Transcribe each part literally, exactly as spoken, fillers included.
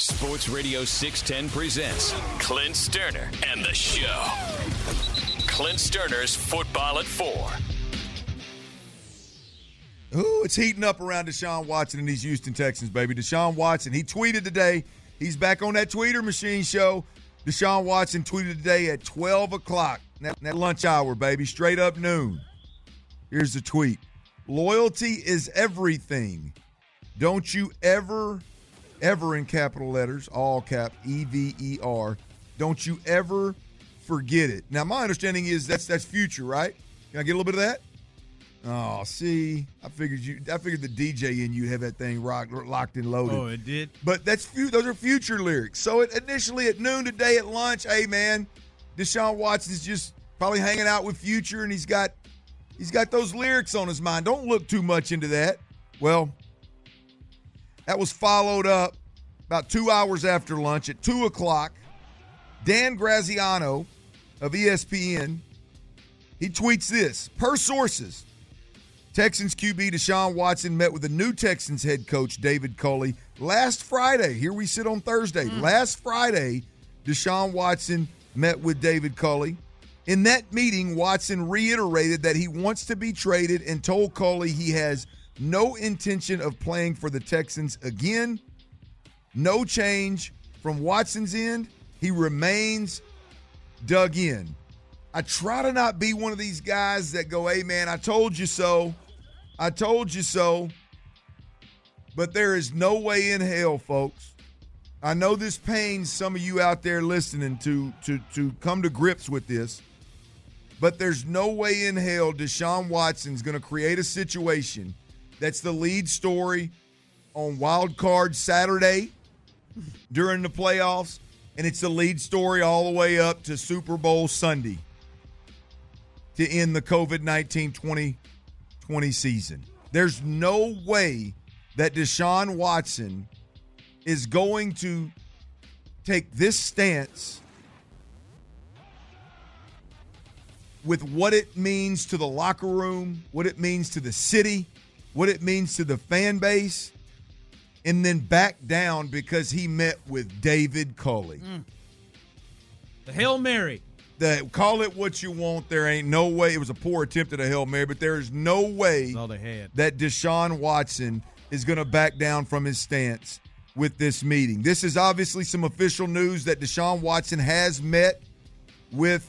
Sports Radio six ten presents Clint Sterner and the Show. Clint Sterner's Football at Four. Ooh, it's heating up around Deshaun Watson and these Houston Texans, baby. Deshaun Watson, he tweeted today. He's back on that tweeter machine show. Deshaun Watson tweeted today at twelve o'clock, that, that lunch hour, baby, straight up noon. Here's the tweet. Loyalty is everything. Don't you ever, ever in capital letters, all cap, E V E R, don't you ever forget it. Now, my understanding is that's that's future, right? Can I get a little bit of that? Oh, see, I figured you. I figured the D J in you have that thing rock, locked and loaded. Oh, it did? But that's those are future lyrics. So it, initially at noon today at lunch, hey, man, Deshaun Watson's just probably hanging out with Future, and he's got he's got those lyrics on his mind. Don't look too much into that. Well, that was followed up about two hours after lunch at two o'clock. Dan Graziano of E S P N, he tweets this. Per sources, Texans Q B Deshaun Watson met with the new Texans head coach David Culley last Friday. Here we sit on Thursday. Mm. Last Friday, Deshaun Watson met with David Culley. In that meeting, Watson reiterated that he wants to be traded and told Culley he has no intention of playing for the Texans again. No change from Watson's end. He remains dug in. I try to not be one of these guys that go, hey, man, I told you so. I told you so. But there is no way in hell, folks. I know this pains some of you out there listening to, to, to come to grips with this. But there's no way in hell Deshaun Watson's going to create a situation that's the lead story on Wild Card Saturday during the playoffs, and it's the lead story all the way up to Super Bowl Sunday to end the covid nineteen twenty twenty season. There's no way that Deshaun Watson is going to take this stance with what it means to the locker room, what it means to the city, what it means to the fan base, and then back down because he met with David Culley. Mm. The Hail Mary. The, call it what you want. There ain't no way. It was a poor attempt at a Hail Mary, but there is no way That's all they had. that Deshaun Watson is going to back down from his stance with this meeting. This is obviously some official news that Deshaun Watson has met with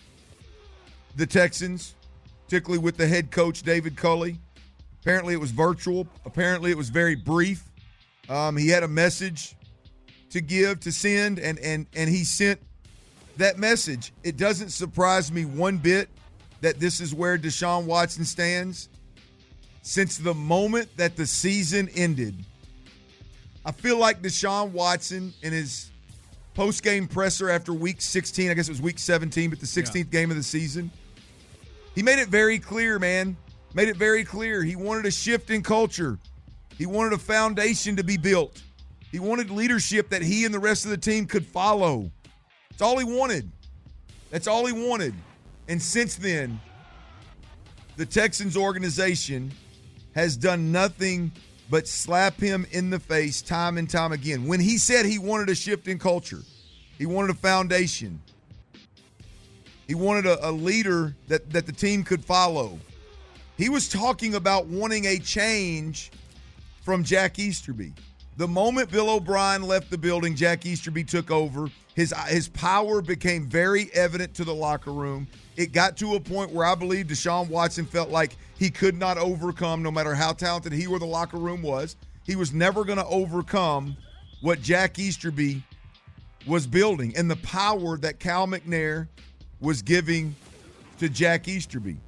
the Texans, particularly with the head coach, David Culley. Apparently it was virtual. Apparently it was very brief. Um, he had a message to give, to send, and and and he sent that message. It doesn't surprise me one bit that this is where Deshaun Watson stands. Since the moment that the season ended, I feel like Deshaun Watson in his post-game presser after week sixteen, I guess it was week seventeen, but the sixteenth yeah. game of the season, he made it very clear, man. Made it very clear. He wanted a shift in culture. He wanted a foundation to be built. He wanted leadership that he and the rest of the team could follow. That's all he wanted. That's all he wanted. And since then, the Texans organization has done nothing but slap him in the face time and time again. When he said he wanted a shift in culture, he wanted a foundation, he wanted a, a leader that, that the team could follow, he was talking about wanting a change from Jack Easterby. The moment Bill O'Brien left the building, Jack Easterby took over. His his power became very evident to the locker room. It got to a point where I believe Deshaun Watson felt like he could not overcome, no matter how talented he or the locker room was. He was never going to overcome what Jack Easterby was building and the power that Cal McNair was giving to Jack Easterby.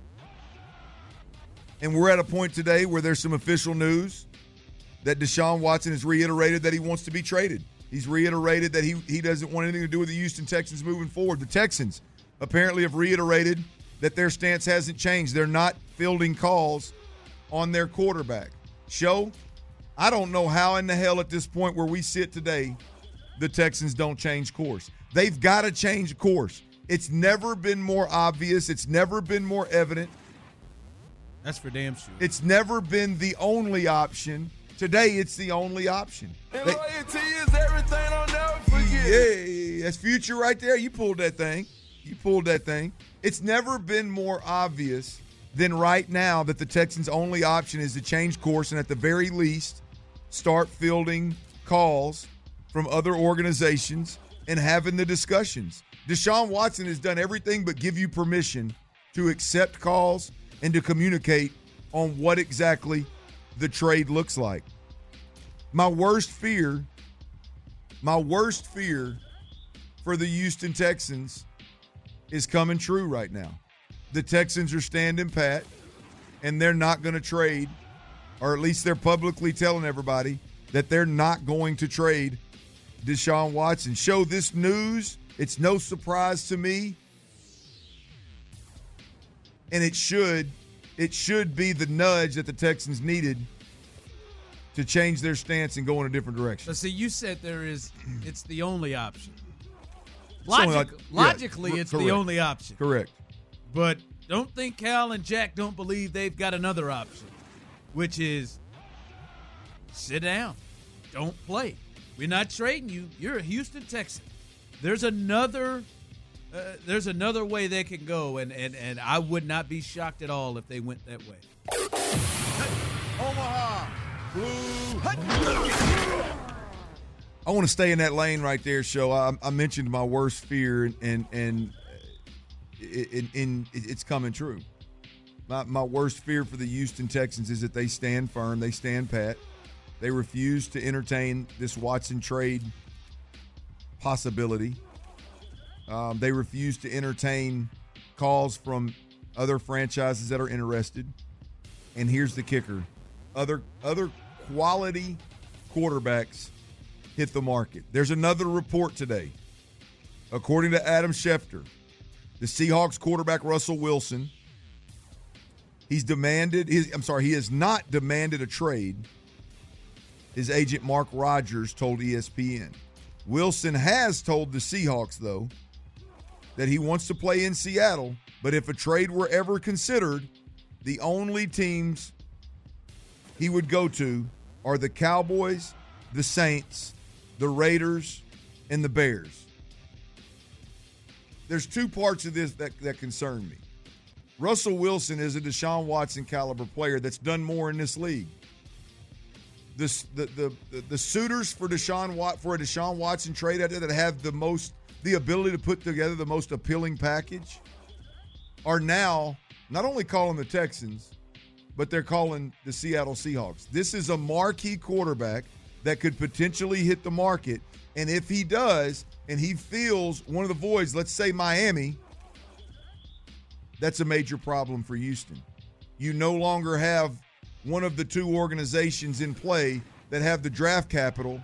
And we're at a point today where there's some official news that Deshaun Watson has reiterated that he wants to be traded. He's reiterated that he, he doesn't want anything to do with the Houston Texans moving forward. The Texans apparently have reiterated that their stance hasn't changed. They're not fielding calls on their quarterback. Show, I don't know how in the hell at this point where we sit today, the Texans don't change course. They've got to change course. It's never been more obvious. It's never been more evident. That's for damn sure. It's never been the only option. Today, it's the only option. And they, loyalty is everything on yeah, that's future right there. You pulled that thing. You pulled that thing. It's never been more obvious than right now that the Texans' only option is to change course and at the very least start fielding calls from other organizations and having the discussions. Deshaun Watson has done everything but give you permission to accept calls and to communicate on what exactly the trade looks like. My worst fear, my worst fear for the Houston Texans is coming true right now. The Texans are standing pat, and they're not going to trade, or at least they're publicly telling everybody that they're not going to trade Deshaun Watson. Show this news. It's no surprise to me, and it should it should be the nudge that the Texans needed to change their stance and go in a different direction. So, see, you said there is it's the only option. It's only Logic, like- logically, yeah, it's correct. the only option. Correct. But don't think Cal and Jack don't believe they've got another option, which is sit down, don't play. We're not trading you. You're a Houston Texan. There's another, uh, there's another way they can go, and, and and I would not be shocked at all if they went that way. Omaha Blue. I want to stay in that lane right there, Show. I, I mentioned my worst fear, and and, and it, it, it, it's coming true. My, my worst fear for the Houston Texans is that they stand firm, they stand pat, they refuse to entertain this Watson trade possibility. Um, they refuse to entertain calls from other franchises that are interested. And here's the kicker: other other quality quarterbacks hit the market. There's another report today. According to Adam Schefter, the Seahawks quarterback Russell Wilson, he's demanded, his, I'm sorry, he has not demanded a trade. His agent Mark Rogers told E S P N. Wilson has told the Seahawks, though, that he wants to play in Seattle, but if a trade were ever considered, the only teams he would go to are the Cowboys, the Saints, the Raiders, and the Bears. There's two parts of this that, that concern me. Russell Wilson is a Deshaun Watson caliber player that's done more in this league. This, the, the, the, the suitors for Deshaun Wat, for a Deshaun Watson trade out there that have the most the ability to put together the most appealing package are now not only calling the Texans, but they're calling the Seattle Seahawks. This is a marquee quarterback that could potentially hit the market, and if he does, and he feels one of the voids, let's say Miami, that's a major problem for Houston. You no longer have one of the two organizations in play that have the draft capital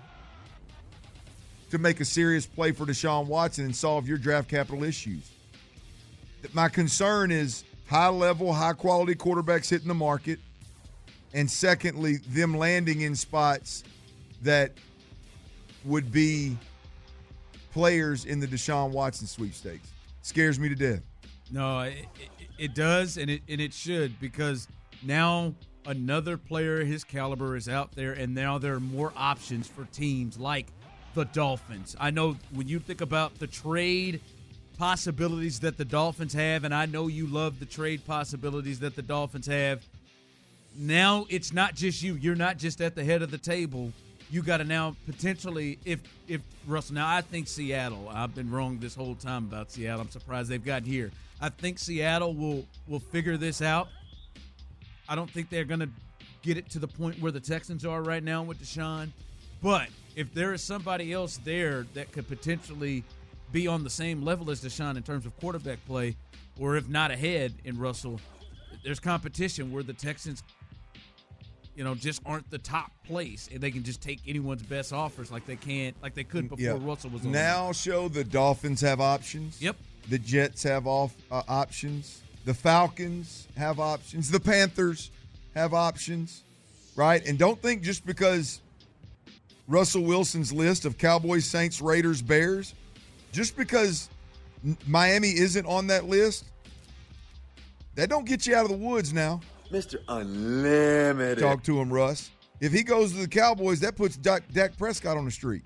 to make a serious play for Deshaun Watson and solve your draft capital issues. My concern is high-level, high-quality quarterbacks hitting the market, and secondly, them landing in spots that would be players in the Deshaun Watson sweepstakes. Scares me to death. No, it, it, it does, and it and it should, because now another player his caliber is out there, and now there are more options for teams like the Dolphins. I know when you think about the trade possibilities that the Dolphins have, and I know you love the trade possibilities that the Dolphins have, now it's not just you. You're not just at the head of the table. You got to now potentially, if if Russell, now I think Seattle, I've been wrong this whole time about Seattle. I'm surprised they've gotten here. I think Seattle will will figure this out. I don't think they're going to get it to the point where the Texans are right now with Deshaun. But if there is somebody else there that could potentially be on the same level as Deshaun in terms of quarterback play, or if not ahead in Russell, there's competition where the Texans, you know, just aren't the top place, and they can just take anyone's best offers like they can, like they could before Yeah. Russell was on. Now, Show, the Dolphins have options. Yep. The Jets have off uh, options. The Falcons have options. The Panthers have options, right? And don't think just because Russell Wilson's list of Cowboys, Saints, Raiders, Bears, just because Miami isn't on that list, that don't get you out of the woods now. Mister Unlimited. Talk to him, Russ. If he goes to the Cowboys, that puts Dak, Dak Prescott on the streets.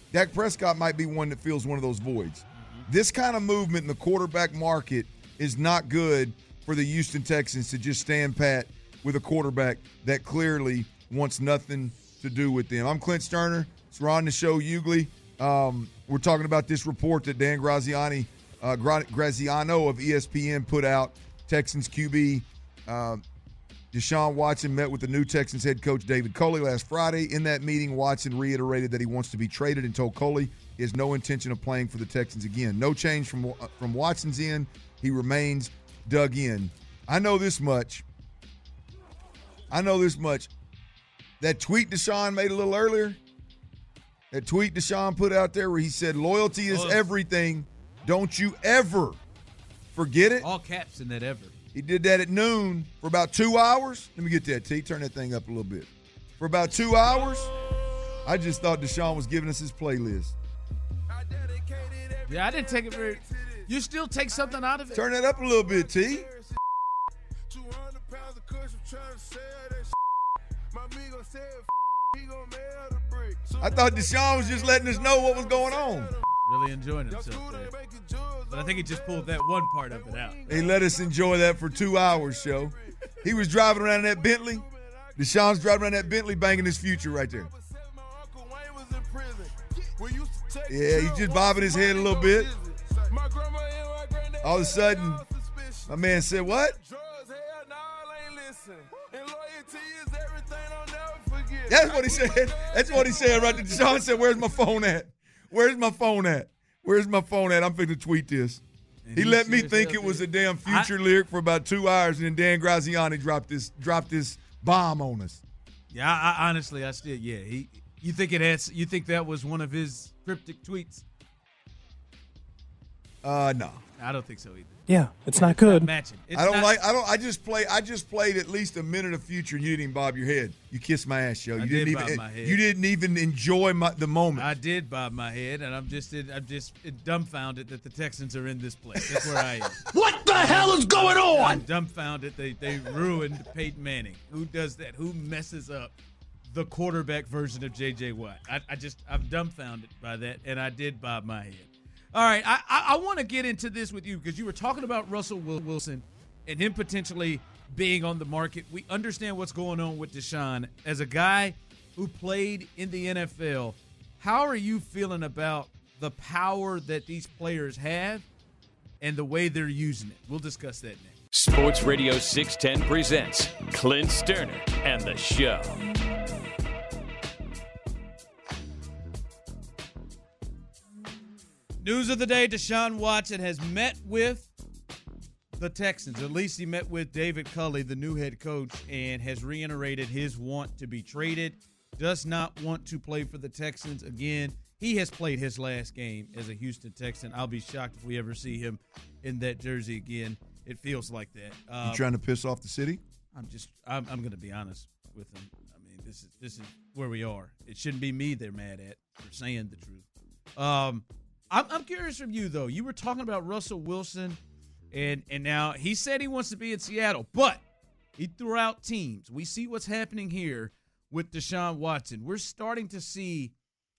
Dak Prescott might be one that fills one of those voids. Mm-hmm. This kind of movement in the quarterback market is not good for the Houston Texans to just stand pat with a quarterback that clearly wants nothing to do with them. I'm Clint Sterner. It's Ron the Show Hughley. Um, we're talking about this report that Dan Graziani, uh, Graziano of E S P N put out. Texans Q B uh, Deshaun Watson met with the new Texans head coach David Culley last Friday. In that meeting, Watson reiterated that he wants to be traded and told Culley he has no intention of playing for the Texans again. No change from, uh, from Watson's end. He remains dug in. I know this much. I know this much. That tweet Deshaun made a little earlier, that tweet Deshaun put out there where he said, loyalty is everything. Don't you ever forget it. All caps in that ever. He did that at noon for about two hours. Let me get that, T. Turn that thing up a little bit. For about two hours, I just thought Deshaun was giving us his playlist. Yeah, I didn't take it very – you still take something out of it? Turn that up a little bit, T. I thought Deshaun was just letting us know what was going on. Really enjoying himself there. But I think he just pulled that one part of it out. He let us enjoy that for two hours, show. He was driving around in that Bentley. Deshaun's driving around that Bentley banging his future right there. Yeah, he's just bobbing his head a little bit. All of a sudden, my man said, what? That's what he said. That's what he said right there. Deshaun said, where's my phone at? Where's my phone at? Where's my phone at? I'm finna to tweet this. He, he let me think it was a damn future I, lyric for about two hours, and then Dan Graziani dropped this dropped this bomb on us. Yeah, I, I honestly, I still, yeah. He, you think it has? You think that was one of his cryptic tweets? Uh, no, I don't think so either. Yeah, it's not good. It's not matching. It's I don't not, like. I don't. I just play. I just played at least a minute of Future, and you didn't even bob your head. You kissed my ass, Joe. You I didn't did even. bob my head. You didn't even enjoy my, the moment. I did bob my head, and I'm just, I'm just dumbfounded that the Texans are in this place. That's where I am. What the hell is going on? I'm dumbfounded. They they ruined Peyton Manning. Who does that? Who messes up the quarterback version of J J Watt? I, I just, I'm dumbfounded by that, and I did bob my head. All right, I, I, I want to get into this with you because you were talking about Russell Wilson and him potentially being on the market. We understand what's going on with Deshaun. As a guy who played in the N F L, how are you feeling about the power that these players have and the way they're using it? We'll discuss that next. Sports Radio six ten presents Clint Sterner and the Show. News of the day, Deshaun Watson has met with the Texans. At least he met with David Culley, the new head coach, and has reiterated his want to be traded. Does not want to play for the Texans again. He has played his last game as a Houston Texan. I'll be shocked if we ever see him in that jersey again. It feels like that. Um, you trying to piss off the city? I'm just I'm, I'm going to be honest with him. I mean, this is this is where we are. It shouldn't be me they're mad at for saying the truth. Um, I'm, I'm curious from you, though. You were talking about Russell Wilson, and and now he said he wants to be in Seattle, but he threw out teams. We see what's happening here with Deshaun Watson. We're starting to see,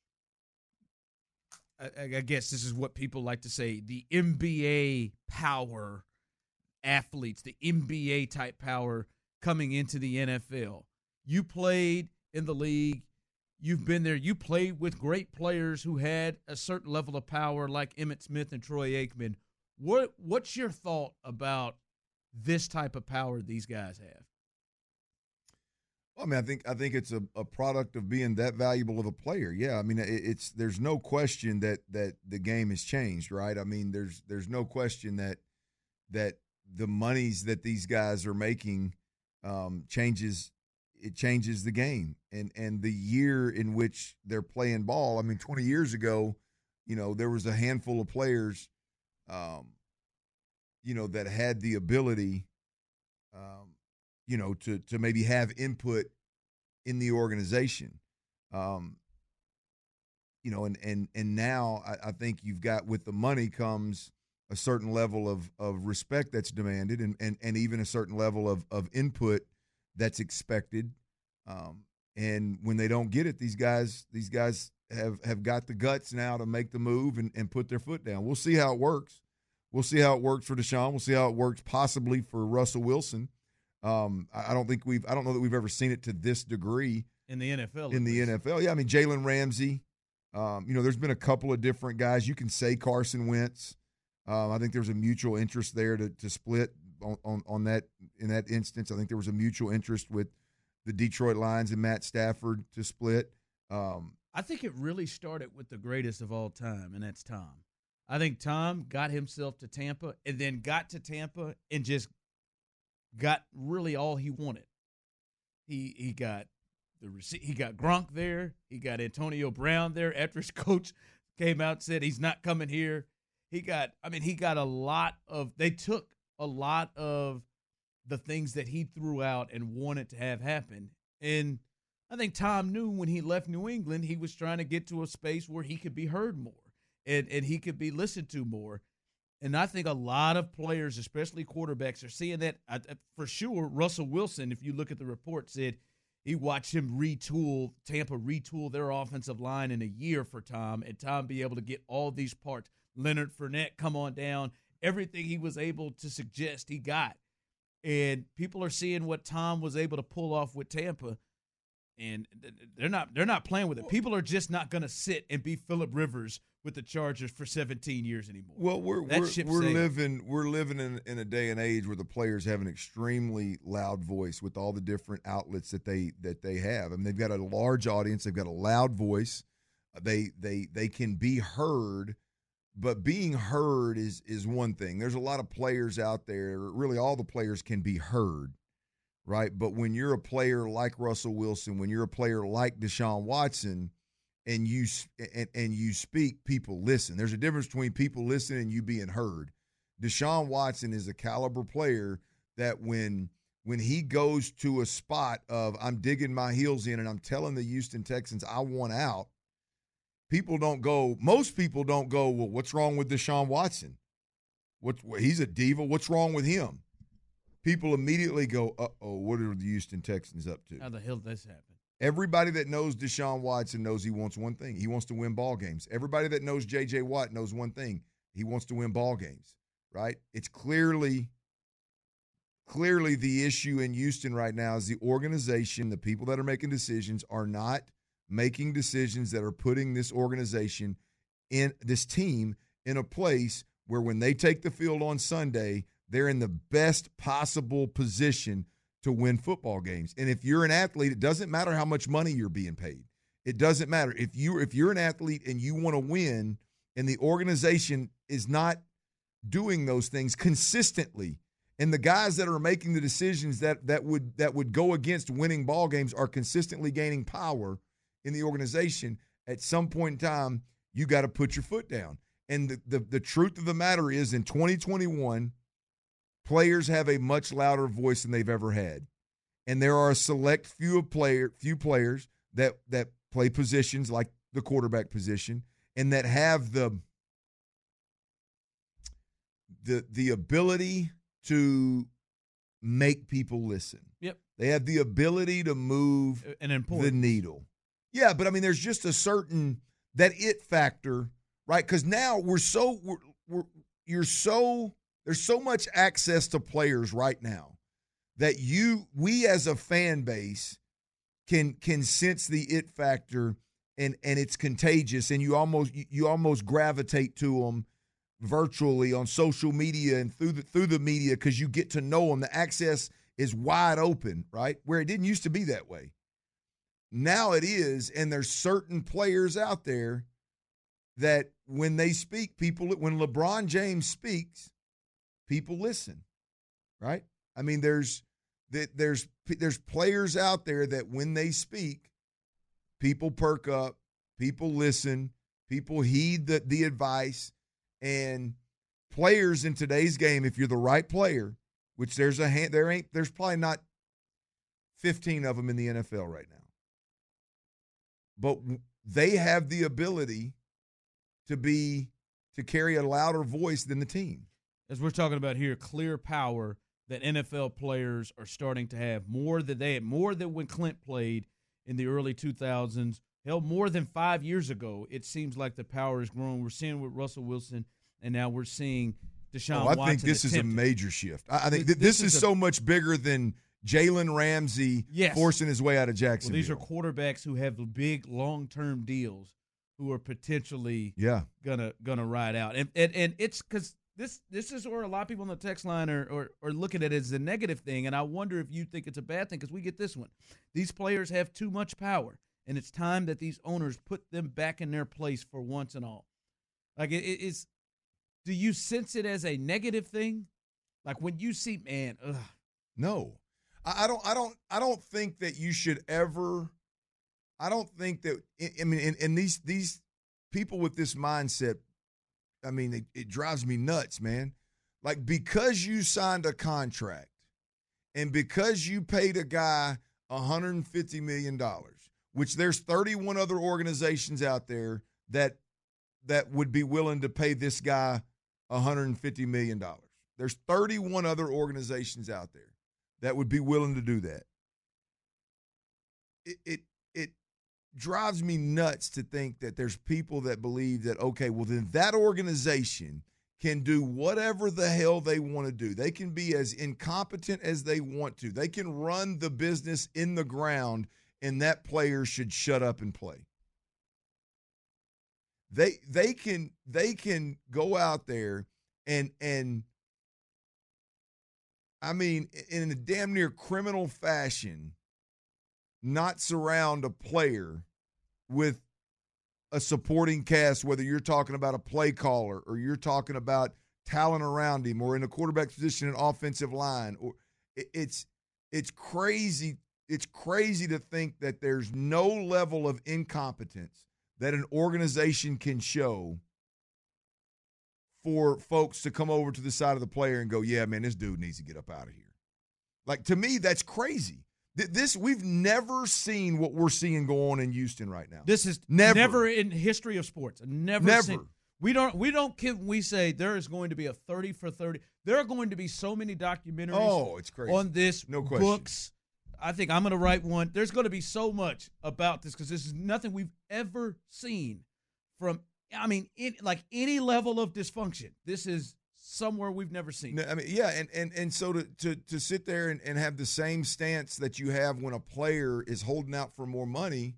I, I guess this is what people like to say, the N B A power athletes, the N B A type power coming into the N F L. You played in the league. You've been there. You played with great players who had a certain level of power like Emmitt Smith and Troy Aikman. What What's your thought about this type of power these guys have? Well, I mean, I think I think it's a, a product of being that valuable of a player. Yeah, I mean, it, it's there's no question that that the game has changed, right? I mean, there's there's no question that that the monies that these guys are making um, changes. It changes the game and and the year in which they're playing ball. I mean, twenty years ago, you know, there was a handful of players, um, you know, that had the ability, um, you know, to to maybe have input in the organization, um, you know, and and and now I, I think you've got with the money comes a certain level of of respect that's demanded, and and and even a certain level of of input that's expected, um, And when they don't get it, these guys these guys have, have got the guts now to make the move and, and put their foot down. We'll see how it works. We'll see how it works for Deshaun. We'll see how it works possibly for Russell Wilson. Um, I don't think we've I don't know that we've ever seen it to this degree in the N F L. In the N F L, yeah. I mean, Jalen Ramsey. Um, you know, there's been a couple of different guys. You can say Carson Wentz. Um, I think there's a mutual interest there to to split on, on on that in that instance. I think there was a mutual interest with the Detroit Lions and Matt Stafford to split. Um, I think it really started with the greatest of all time, and that's Tom. I think Tom got himself to Tampa and then got to Tampa and just got really all he wanted. He he got the he got Gronk there. He got Antonio Brown there after his coach came out and said he's not coming here. He got I mean he got a lot of they took a lot of the things that he threw out and wanted to have happen. And I think Tom knew when he left New England he was trying to get to a space where he could be heard more and and he could be listened to more. And I think a lot of players, especially quarterbacks, are seeing that. I, for sure, Russell Wilson, if you look at the report, said he watched him retool, Tampa retool their offensive line in a year for Tom, and Tom be able to get all these parts. Leonard Fournette, come on down. Everything he was able to suggest, he got. And people are seeing what Tom was able to pull off with Tampa, and they're not they're not playing with it. People are just not going to sit and be Phillip Rivers with the Chargers for seventeen years anymore. Well, we're that we're, we're living we're living in, in a day and age where the players have an extremely loud voice with all the different outlets that they that they have. I mean, they've got a large audience, they've got a loud voice. They they they can be heard, but being heard is is one thing. There's a lot of players out there, really all the players can be heard, right? But when you're a player like Russell Wilson, when you're a player like Deshaun Watson, and you and, and you speak, people listen. There's a difference between people listening and you being heard. Deshaun Watson is a caliber player that when when he goes to a spot of I'm digging my heels in and I'm telling the Houston Texans I want out, people don't go, most people don't go, well, what's wrong with Deshaun Watson? What, he's a diva. What's wrong with him? People immediately go, uh-oh, what are the Houston Texans up to? How the hell did this happen? Everybody that knows Deshaun Watson knows he wants one thing. He wants to win ball games. Everybody that knows J J. Watt knows one thing. He wants to win ball games, right? It's clearly, clearly the issue in Houston right now is the organization, the people that are making decisions are not making decisions that are putting this organization in this team in a place where when they take the field on Sunday, they're in the best possible position to win football games. And if you're an athlete, it doesn't matter how much money you're being paid. It doesn't matter. If you if you're an athlete and you want to win and the organization is not doing those things consistently, and the guys that are making the decisions that that would that would go against winning ball games are consistently gaining power in the organization, at some point in time, you got to put your foot down. And the, the the truth of the matter is in twenty twenty-one, players have a much louder voice than they've ever had. And there are a select few of player few players that that play positions like the quarterback position and that have the the the ability to make people listen. Yep. They have the ability to move An important. the needle. Yeah, but I mean there's just a certain that it factor, right? Cuz now we're so we're, we're you're so there's so much access to players right now that you, we as a fan base can can sense the it factor, and and it's contagious, and you almost you almost gravitate to them virtually on social media and through the through the media because you get to know them. The access is wide open, right? Where it didn't used to be that way. Now it is, and there's certain players out there that when they speak, people when LeBron James speaks, people listen, right? I mean, there's there's there's players out there that when they speak, people perk up, people listen, people heed the, the advice, and players in today's game, if you're the right player, which there's a hand, there ain't there's probably not fifteen of them in the N F L right now, but they have the ability to be to carry a louder voice than the team. As we're talking about here, clear power that N F L players are starting to have more than they had, more than when Clint played in the early two thousands. Hell, more than five years ago, it seems like the power has grown. We're seeing with Russell Wilson, and now we're seeing Deshaun oh, I Watson. think this is a major shift. I, I think th- this, this is, is a, so much bigger than Jalen Ramsey yes. forcing his way out of Jacksonville. Well, these are quarterbacks who have big long-term deals who are potentially yeah. gonna gonna ride out, and and, and it's because this this is where a lot of people on the text line are, are are looking at it as a negative thing, and I wonder if you think it's a bad thing because we get this one. These players have too much power, and it's time that these owners put them back in their place for once and all. Like it is. Do you sense it as a negative thing? Like when you see, man, ugh. No, I, I don't. I don't. I don't think that you should ever. I don't think that. I mean, and, and these these people with this mindset, I mean, it, it drives me nuts, man. Like because you signed a contract, and because you paid a guy one hundred fifty million dollars, which there's thirty-one other organizations out there that that would be willing to pay this guy one hundred fifty million dollars. There's thirty-one other organizations out there that would be willing to do that. It it it drives me nuts to think that there's people that believe that, okay, well, then that organization can do whatever the hell they want to do. They can be as incompetent as they want to. They can run the business in the ground, and that player should shut up and play. They they can they can go out there and and I mean in a damn near criminal fashion not surround a player with a supporting cast, whether you're talking about a play caller or you're talking about talent around him or in a quarterback position, an offensive line, or it's it's crazy. It's crazy to think that there's no level of incompetence that an organization can show for folks to come over to the side of the player and go, yeah, man, this dude needs to get up out of here. Like, to me, that's crazy. This we've never seen what we're seeing go on in Houston right now. This is never, never in history of sports. Never, never. Seen, we don't we don't kid when we say there is going to be a thirty for thirty. There are going to be so many documentaries. Oh, it's crazy. On this, no question. Books. I think I'm going to write one. There's going to be so much about this because this is nothing we've ever seen from. I mean, in, like any level of dysfunction. This is somewhere we've never seen. No, I mean, yeah, and and and so to to to sit there and, and have the same stance that you have when a player is holding out for more money.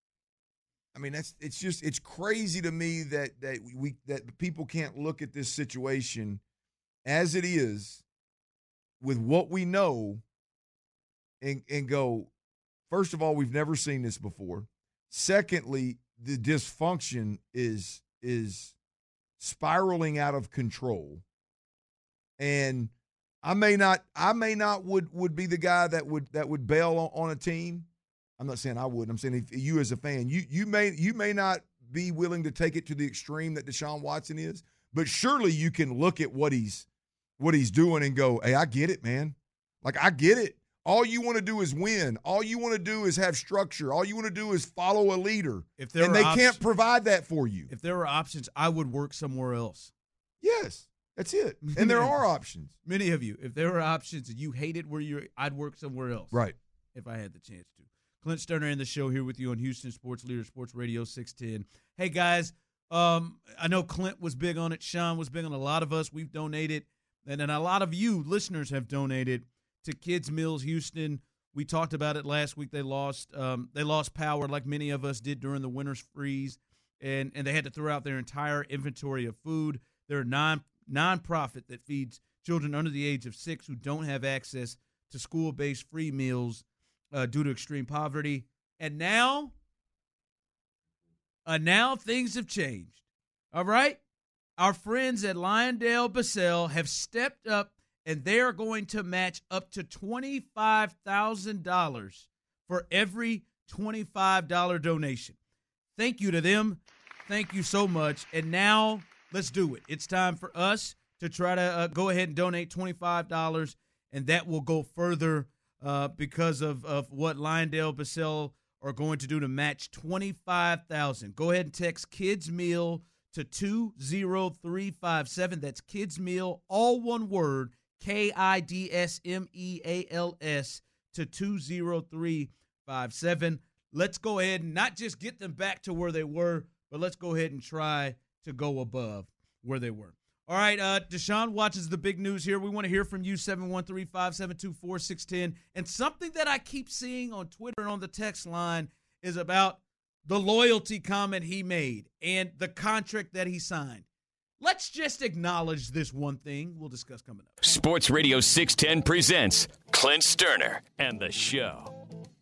I mean, that's it's just it's crazy to me that that we that people can't look at this situation as it is with what we know and and go, first of all, we've never seen this before. Secondly, the dysfunction is is spiraling out of control. And I may not, I may not would would be the guy that would that would bail on, on a team. I'm not saying I would. I'm saying if you as a fan, you you may you may not be willing to take it to the extreme that Deshaun Watson is, but surely you can look at what he's what he's doing and go, hey, I get it, man. Like I get it. All you want to do is win. All you want to do is have structure. All you want to do is follow a leader. If there and they op- can't provide that for you. If there were options, I would work somewhere else. Yes. That's it. And there are options. Many of you. If there were options and you hated where you're, I'd work somewhere else. Right. If I had the chance to. Clint Sterner in the show here with you on Houston Sports Leader Sports Radio six ten. Hey, guys, um, I know Clint was big on it. Sean was big on it. A lot of us, we've donated. And then a lot of you listeners have donated to Kids Meals Houston. We talked about it last week. They lost um, they lost power like many of us did during the winter's freeze. And, and they had to throw out their entire inventory of food. They're non nonprofit that feeds children under the age of six who don't have access to school-based free meals uh, due to extreme poverty. And now, uh, now things have changed. All right? Our friends at Lyondale Basel have stepped up, and they are going to match up to twenty-five thousand dollars for every twenty-five dollars donation. Thank you to them. Thank you so much. And now, let's do it. It's time for us to try to uh, go ahead and donate twenty-five dollars, and that will go further uh, because of, of what Lyondale Basel are going to do to match twenty-five thousand dollars. Go ahead and text Kids Meal to two zero three five seven. That's Kids Meal, all one word, K I D S M E A L S, to two zero three five seven. let's go ahead and not just get them back to where they were, but let's go ahead and try to go above where they were. All right, uh, Deshaun Watson's the big news here. We want to hear from you, seven one three, five seven two, four six one zero. And something that I keep seeing on Twitter and on the text line is about the loyalty comment he made and the contract that he signed. Let's just acknowledge this one thing. We'll discuss coming up. Sports Radio six ten presents Clint Sterner and the Show.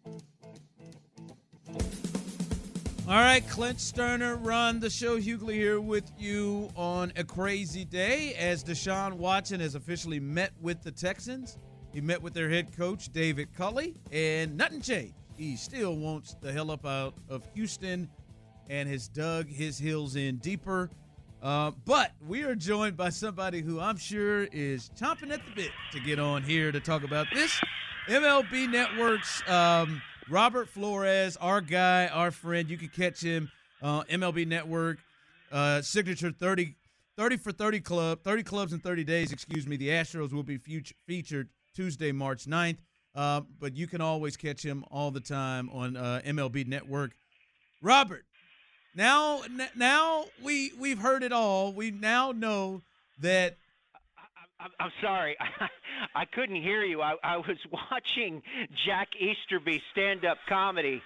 All right, Clint Sterner, Run the Show. Hughley here with you on a crazy day as Deshaun Watson has officially met with the Texans. He met with their head coach, David Culley, and nothing changed. He still wants the hell up out of Houston and has dug his heels in deeper. Uh, but we are joined by somebody who I'm sure is chomping at the bit to get on here to talk about this. M L B Network's um, Robert Flores, our guy, our friend. You can catch him uh, M L B Network, uh, signature thirty, thirty for thirty club, thirty clubs in thirty days, excuse me. The Astros will be future, featured Tuesday, March ninth. Uh, but you can always catch him all the time on uh, M L B Network. Robert, now now we, we've heard it all. We now know that – I'm, I'm sorry. I couldn't hear you. I, I was watching Jack Easterby stand-up comedy,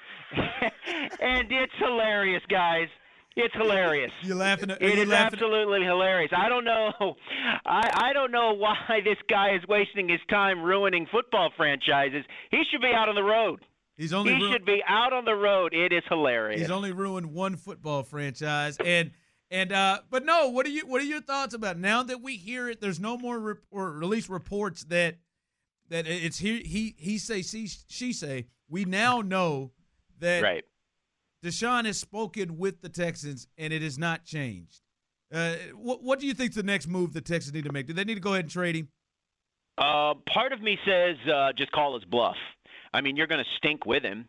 and it's hilarious, guys. It's hilarious. You're laughing. At, it you're is laughing absolutely hilarious. I don't know. I, I don't know why this guy is wasting his time ruining football franchises. He should be out on the road. He's only he ru- should be out on the road. It is hilarious. He's only ruined one football franchise, and and uh, but no. What are you? What are your thoughts about it? Now that we hear it? There's no more rep- or at least reports that that it's he he he say she, she say. We now know that right. Deshaun has spoken with the Texans, and it has not changed. Uh, what what do you think the next move the Texans need to make? Do they need to go ahead and trade him? Uh, part of me says uh, just call his bluff. I mean, you're going to stink with him,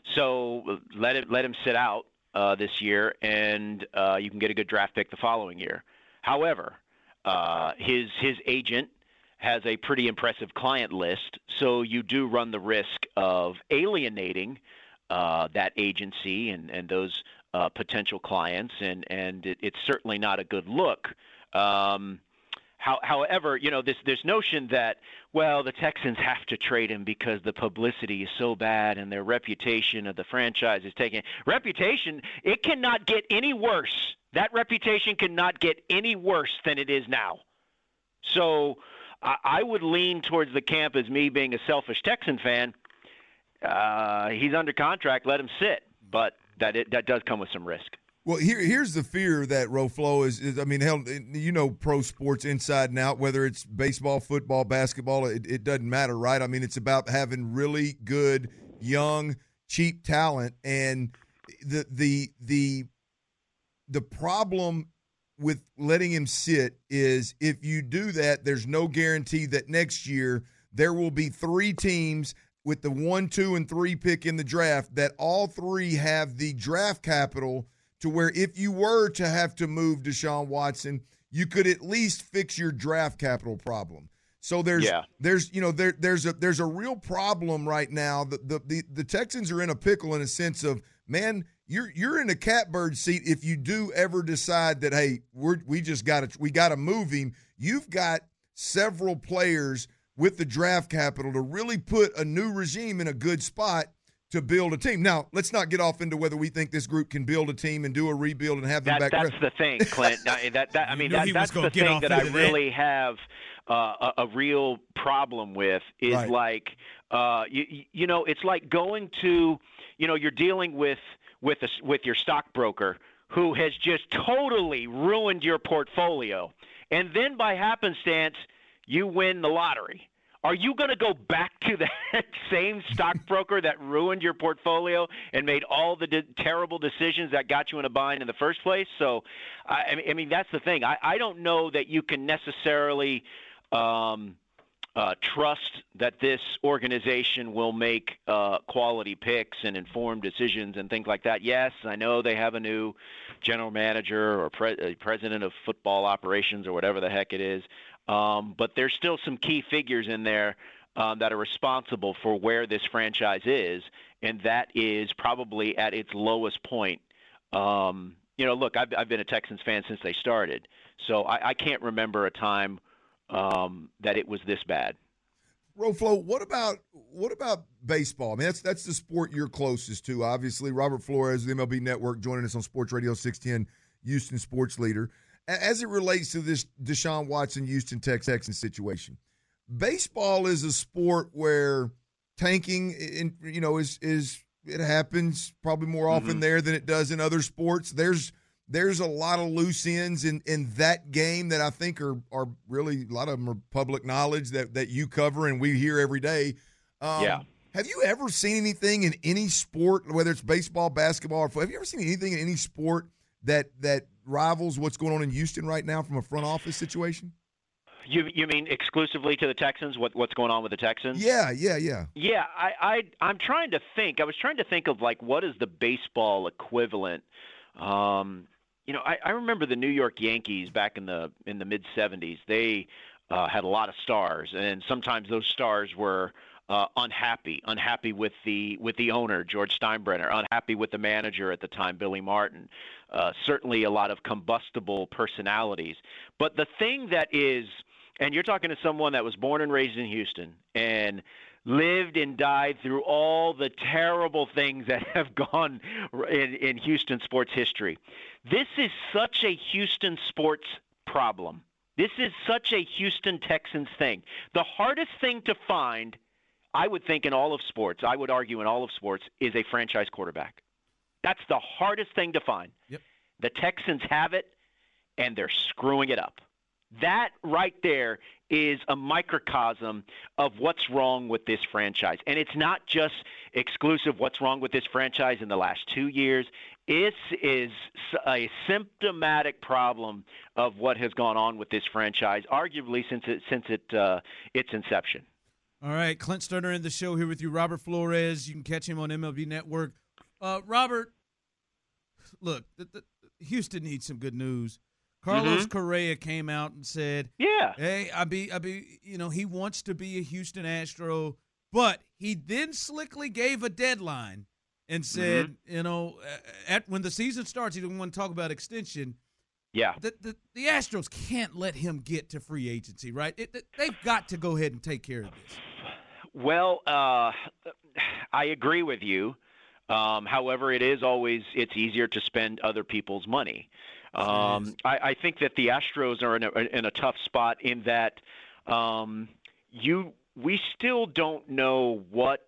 so let it let him sit out uh, this year, and uh, you can get a good draft pick the following year. However, uh, his his agent has a pretty impressive client list, so you do run the risk of alienating uh, that agency and and those uh, potential clients, and and it, it's certainly not a good look. Um, How, however, you know, this this notion that, well, the Texans have to trade him because the publicity is so bad and their reputation of the franchise is taken. Reputation, it cannot get any worse. That reputation cannot get any worse than it is now. So I, I would lean towards the camp as me being a selfish Texan fan. Uh, he's under contract. Let him sit. But that it, that does come with some risk. Well, here here's the fear that Roflo is, is. I mean, hell, you know, pro sports inside and out. Whether it's baseball, football, basketball, it, it doesn't matter, right? I mean, it's about having really good, young, cheap talent, and the the the the problem with letting him sit is if you do that, there's no guarantee that next year there will be three teams with the one, two, and three pick in the draft that all three have the draft capital to where if you were to have to move Deshaun Watson, you could at least fix your draft capital problem. So there's yeah. there's you know there there's a there's a real problem right now. The, the the the Texans are in a pickle in a sense of, man, you're you're in a catbird seat if you do ever decide that, hey, we're we just got to we got to move him. You've got several players with the draft capital to really put a new regime in a good spot to build a team. Now, let's not get off into whether we think this group can build a team and do a rebuild and have them that, back. That's the thing, Clint. that, that, I mean, that, that's the thing that I really that. have uh, a, a real problem with is right. like, uh, you, you know, it's like going to, you know, you're dealing with with a, with your stockbroker who has just totally ruined your portfolio, and then by happenstance, you win the lottery. Are you going to go back to that same stockbroker that ruined your portfolio and made all the de- terrible decisions that got you in a bind in the first place? So, I, I mean, that's the thing. I, I don't know that you can necessarily um, uh, trust that this organization will make uh, quality picks and informed decisions and things like that. Yes, I know they have a new general manager or pre- president of football operations or whatever the heck it is. Um, but there's still some key figures in there um, that are responsible for where this franchise is. and that is probably at its lowest point. Um, you know, look, I've, I've been a Texans fan since they started, so I, I can't remember a time um, that it was this bad. Roflo, what about what about baseball? I mean, that's that's the sport you're closest to. Obviously, Robert Flores of the M L B Network joining us on Sports Radio six ten, Houston sports leader. As it relates to this Deshaun Watson, Houston Texans situation, baseball is a sport where tanking, in, you know, is is it happens probably more often mm-hmm. there than it does in other sports. There's there's a lot of loose ends in, in that game that I think are are really a lot of them are public knowledge that that you cover and we hear every day. Um, yeah. Have you ever seen anything in any sport, whether it's baseball, basketball, or football? Have you ever seen anything in any sport that that rivals what's going on in Houston right now from a front office situation? You you mean exclusively to the Texans? What what's going on with the Texans? Yeah, yeah, yeah. Yeah, I, I I'm trying to think. I was trying to think of like what is the baseball equivalent. Um, you know, I, I remember the New York Yankees back in the in the mid seventies. They uh, had a lot of stars, and sometimes those stars were uh, unhappy, unhappy with the with the owner, George Steinbrenner, unhappy with the manager at the time, Billy Martin. Uh, certainly a lot of combustible personalities. But the thing that is, and you're talking to someone that was born and raised in Houston and lived and died through all the terrible things that have gone in, in Houston sports history. This is such a Houston sports problem. This is such a Houston Texans thing. The hardest thing to find, I would think in all of sports, I would argue in all of sports, is a franchise quarterback. That's the hardest thing to find. Yep. The Texans have it, and they're screwing it up. That right there is a microcosm of what's wrong with this franchise. And it's not just exclusive what's wrong with this franchise in the last two years. It is a symptomatic problem of what has gone on with this franchise, arguably since it, since it uh, its inception. All right, Clint Sterner in the show here with you. Robert Flores, you can catch him on M L B Network. Uh, Robert, look, the, the, Houston needs some good news. Carlos mm-hmm. Correa came out and said, "Yeah, hey, I be, I be, you know, he wants to be a Houston Astro, but he then slickly gave a deadline and said, mm-hmm. you know, at when the season starts, he didn't want to talk about extension. Yeah, the the, the Astros can't let him get to free agency, right? It, it, they've got to go ahead and take care of this." Well, uh, I agree with you. Um, however, it is always it's easier to spend other people's money. Um, I, I think that the Astros are in a, in a tough spot in that um, you we still don't know what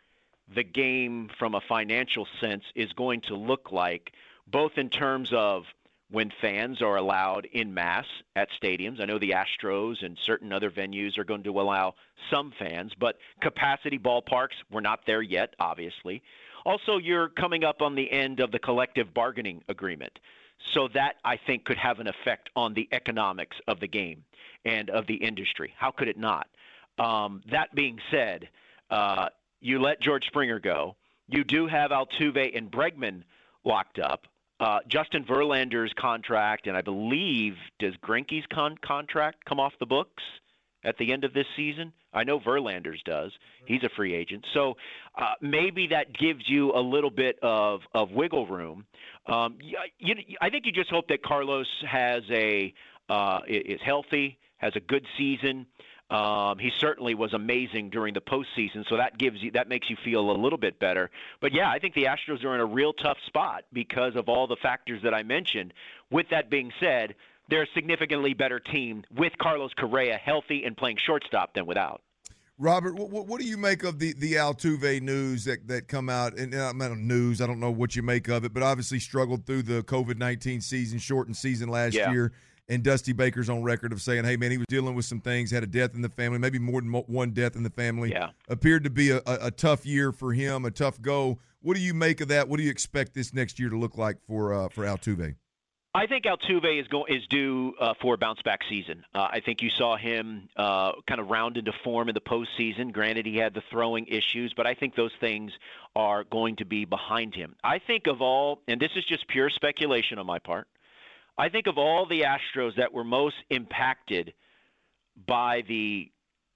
the game from a financial sense is going to look like, both in terms of when fans are allowed in mass at stadiums. I know the Astros and certain other venues are going to allow some fans, but capacity ballparks, we're not there yet, obviously. Also, you're coming up on the end of the collective bargaining agreement. So that, I think, could have an effect on the economics of the game and of the industry. How could it not? Um, that being said, uh, you let George Springer go. You do have Altuve and Bregman locked up. Uh, Justin Verlander's contract, and I believe, does Greinke's con- contract come off the books at the end of this season? I know Verlander's does. He's a free agent. So uh, maybe that gives you a little bit of, of wiggle room. Um, you, you, I think you just hope that Carlos has a uh, is healthy, has a good season. Um, he certainly was amazing during the postseason, so that gives you that makes you feel a little bit better. But yeah, I think the Astros are in a real tough spot because of all the factors that I mentioned. With that being said, they're a significantly better team with Carlos Correa healthy and playing shortstop than without. Robert, what, what do you make of the, the Altuve news that, that come out? And I mean, news, I don't know what you make of it, but obviously struggled through the COVID nineteen season, shortened season last yeah. year. And Dusty Baker's on record of saying, hey, man, he was dealing with some things, had a death in the family, maybe more than one death in the family. Yeah. Appeared to be a, a, a tough year for him, a tough go. What do you make of that? What do you expect this next year to look like for uh, for Altuve? I think Altuve is going is due uh, for a bounce back season. Uh, I think you saw him uh, kind of round into form in the postseason. Granted, he had the throwing issues, but I think those things are going to be behind him. I think of all, and this is just pure speculation on my part, I think of all the Astros that were most impacted by the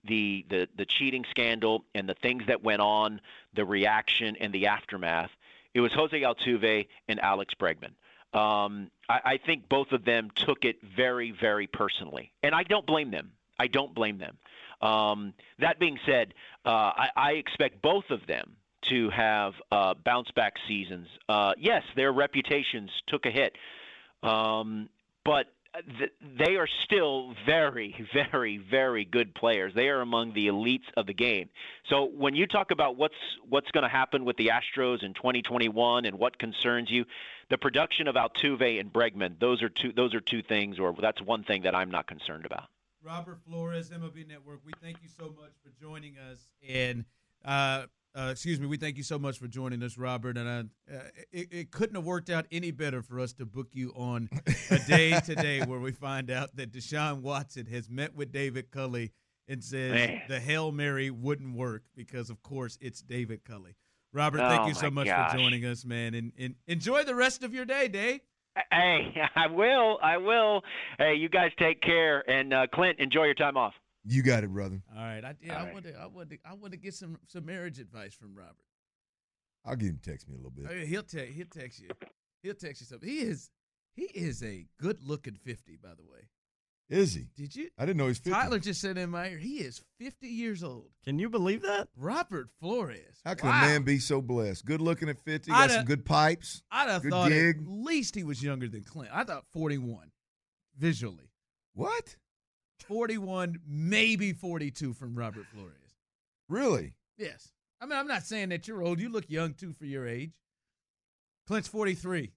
the, the, the cheating scandal and the things that went on, the reaction and the aftermath, it was Jose Altuve and Alex Bregman. Um, I, I think both of them took it very, very personally, and I don't blame them. I don't blame them. Um, that being said, uh, I, I expect both of them to have uh, bounce-back seasons. Uh, yes, their reputations took a hit, um, but th- they are still very, very, very good players. They are among the elites of the game. So when you talk about what's what's going to happen with the Astros in twenty twenty-one and what concerns you, the production of Altuve and Bregman, those are two those are two things, or that's one thing that I'm not concerned about. Robert Flores, M L B Network, we thank you so much for joining us. And, uh, uh, excuse me, we thank you so much for joining us, Robert. And uh, it, it couldn't have worked out any better for us to book you on a day today where we find out that Deshaun Watson has met with David Culley and says Man. the Hail Mary wouldn't work because, of course, it's David Culley. Robert, thank oh you so much gosh. for joining us, man. And, and enjoy the rest of your day, Dave. Hey, I will. I will. Hey, you guys take care. And, uh, Clint, enjoy your time off. You got it, brother. All right. I did. All I right. want to I want to I want to get some, some marriage advice from Robert. I'll get him to text me a little bit. Oh, yeah, he'll text he'll text you. He'll text you something. He is he is a good-looking fifty, by the way. Is he? Did you? I didn't know he's fifty. Tyler just said in my ear, he is fifty years old. Can you believe that? Robert Flores. How can wow. a man be so blessed? Good looking at fifty, I'd got some have- good pipes. I'd have Good thought gig. at least he was younger than Clint. I thought forty-one, visually. What? forty-one, maybe forty-two from Robert Flores. Really? Yes. I mean, I'm not saying that you're old. You look young, too, for your age. Clint's forty-three.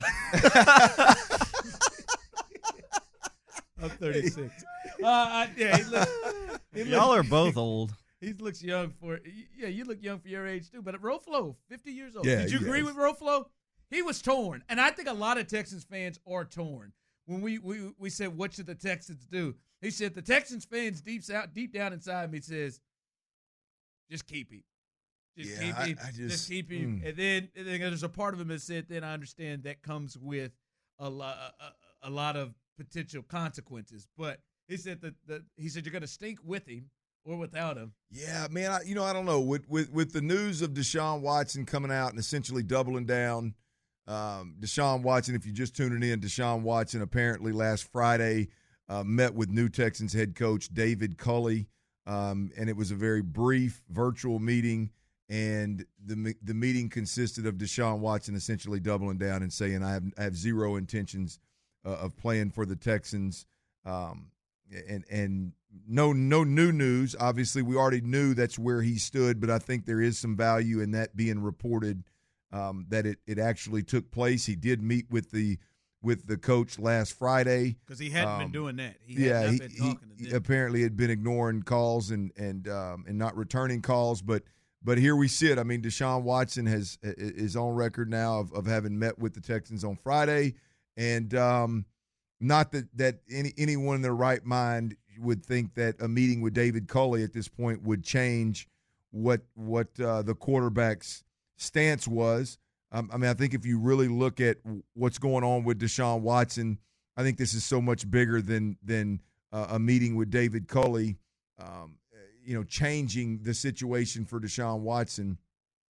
I'm thirty-six. Uh, I, yeah, he looks, he Y'all looks, are both old. He looks young for yeah. You look young for your age too. But Roflo, fifty years old. Yeah, Did you he agree does. with Roflo? He was torn, and I think a lot of Texans fans are torn. When we we, we said what should the Texans do, he said the Texans fans deep out deep down inside me says, just keep him, just Yeah, keep I- him, I just, just- keep him. mm. And then and then there's a part of him that said, then I understand that comes with a lot a, a lot of potential consequences, but. He said that the, he said you're going to stink with him or without him. Yeah, man. I, you know, I don't know. With with with the news of Deshaun Watson coming out and essentially doubling down, um, Deshaun Watson. If you're just tuning in, Deshaun Watson apparently last Friday uh, met with new Texans head coach David Culley, um, and it was a very brief virtual meeting. And the the meeting consisted of Deshaun Watson essentially doubling down and saying, "I have I have zero intentions uh, of playing for the Texans." Um, And and no no new news. Obviously, we already knew that's where he stood, but I think there is some value in that being reported um, that it, it actually took place. He did meet with the with the coach last Friday Because he hadn't Um, been doing that. He yeah, had he, not been he, talking to he them. apparently had been ignoring calls and and um, and not returning calls. But but here we sit. I mean, Deshaun Watson has is on record now of, of having met with the Texans on Friday, and um, not that that any anyone in their right mind would think that a meeting with David Culley at this point would change what what uh, the quarterback's stance was. Um, I mean, I think if you really look at what's going on with Deshaun Watson, I think this is so much bigger than than uh, a meeting with David Culley, um, you know, changing the situation for Deshaun Watson.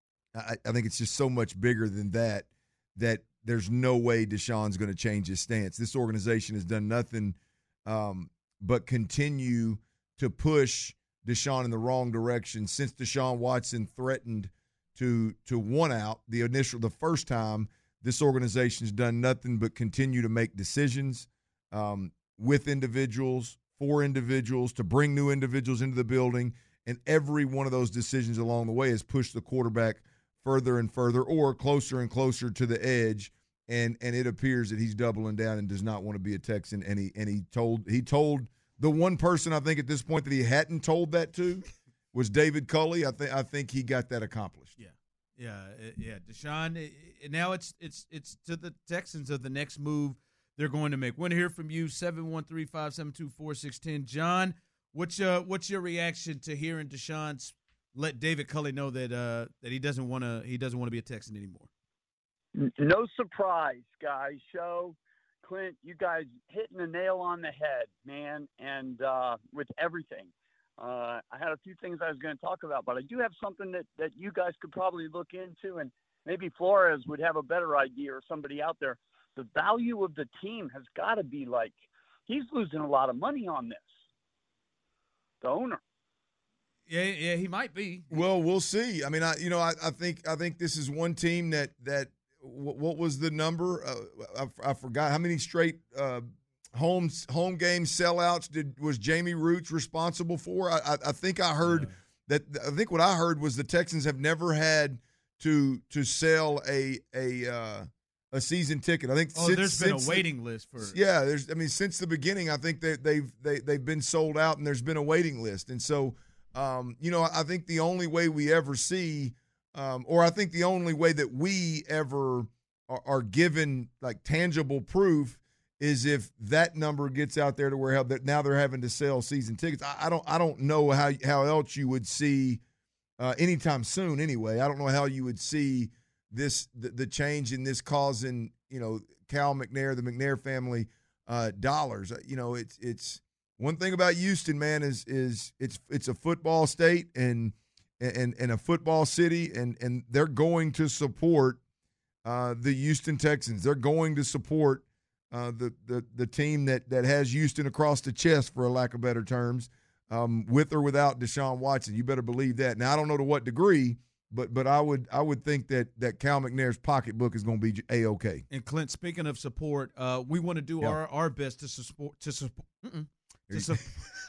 I, I think it's just so much bigger than that, that there's no way Deshaun's going to change his stance. This organization has done nothing um, but continue to push Deshaun in the wrong direction since Deshaun Watson threatened to to one out the initial the first time. This organization's done nothing but continue to make decisions um, with individuals, for individuals, to bring new individuals into the building, and every one of those decisions along the way has pushed the quarterback further and further or closer and closer to the edge. And and it appears that he's doubling down and does not want to be a Texan. And he and he told he told the one person I think at this point that he hadn't told that to was David Culley. I think I think he got that accomplished. Yeah, yeah, uh, yeah. Deshaun. uh, Now it's it's it's to the Texans of the next move they're going to make. Want to hear from you? seven one three, five seven two, four six one zero. John, what's your what's your reaction to hearing Deshaun's let David Culley know that uh, that he doesn't want to he doesn't want to be a Texan anymore? No surprise, guys. Show Clint, you guys hitting the nail on the head, man, and uh, with everything. Uh, I had a few things I was going to talk about, but I do have something that, that you guys could probably look into, and maybe Flores would have a better idea or somebody out there. The value of the team has got to be like, he's losing a lot of money on this, the owner. Yeah, yeah, he might be. Well, we'll see. I mean, I you know, I, I think I think this is one team that that what, what was the number? Uh, I, I forgot how many straight uh, home home game sellouts did was Jamie Roots responsible for? I, I, I think I heard yeah. that. I think what I heard was the Texans have never had to to sell a a uh, a season ticket. I think oh, since, there's been since a waiting the, list for yeah. There's I mean since the beginning, I think that they've they they've been sold out and there's been a waiting list, and so. Um, you know, I think the only way we ever see, um, or I think the only way that we ever are, are given like tangible proof is if that number gets out there to where that now they're having to sell season tickets. I, I don't, I don't know how how else you would see uh, anytime soon. Anyway, I don't know how you would see this the, the change in this causing you know Cal McNair, the McNair family, uh, dollars. You know, it's it's. One thing about Houston, man, is is it's it's a football state and and and a football city, and and they're going to support uh, the Houston Texans. They're going to support uh, the the the team that that has Houston across the chest, for a lack of better terms, um, with or without Deshaun Watson. You better believe that. Now I don't know to what degree, but but I would I would think that that Cal McNair's pocketbook is going to be a-okay. And Clint, speaking of support, uh, we want to do yeah. our, our best to support to support. Mm-mm. To, su-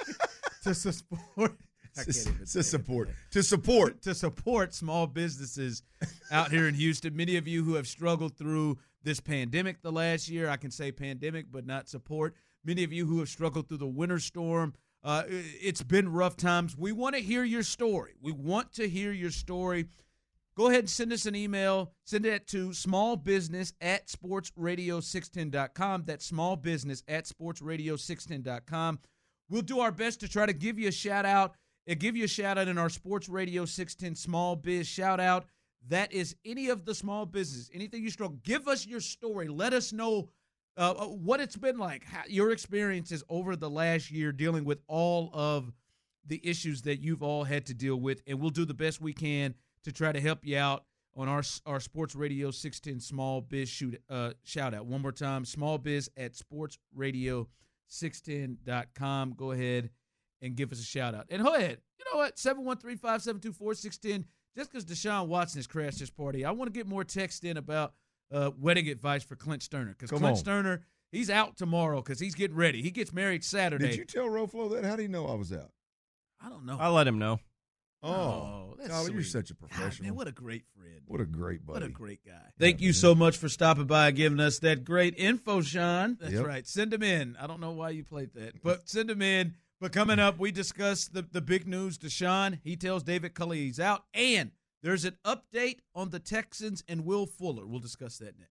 to support, to, to support, to support, to support small businesses out here in Houston. Many of you who have struggled through this pandemic the last year, I can say pandemic, but not support. Many of you who have struggled through the winter storm, uh, it's been rough times. We want to hear your story. We want to hear your story. Go ahead and send us an email. Send it to smallbusiness at sports radio six ten dot com. That's smallbusiness at sports radio six ten dot com. We'll do our best to try to give you a shout-out and give you a shout-out in our Sports Radio six ten Small Biz shout-out. That is any of the small business, anything you struggle. Give us your story. Let us know uh, what it's been like, how, your experiences over the last year dealing with all of the issues that you've all had to deal with, and we'll do the best we can to try to help you out on our our Sports Radio six ten Small Biz shoot, uh, shout out. One more time, Small Biz at sports radio six ten dot com. Go ahead and give us a shout out. And go ahead, you know what, seven one three, five seven two, four six one zero. Just because Deshaun Watson has crashed this party, I want to get more text in about uh, wedding advice for Clint Sterner. Because Clint on. Sterner, he's out tomorrow because he's getting ready. He gets married Saturday. Did you tell Roflo that? How do you know I was out? I don't know. I let him know. Oh, oh that's oh, you're such a professional. God, man, what a great friend. What a great buddy. What a great guy. Thank yeah, you man. so much for stopping by and giving us that great info, Sean. That's yep. right. Send them in. I don't know why you played that, but send them in. But coming up, we discuss the, the big news. Deshaun, he tells David Culley he's out, and there's an update on the Texans and Will Fuller. We'll discuss that next.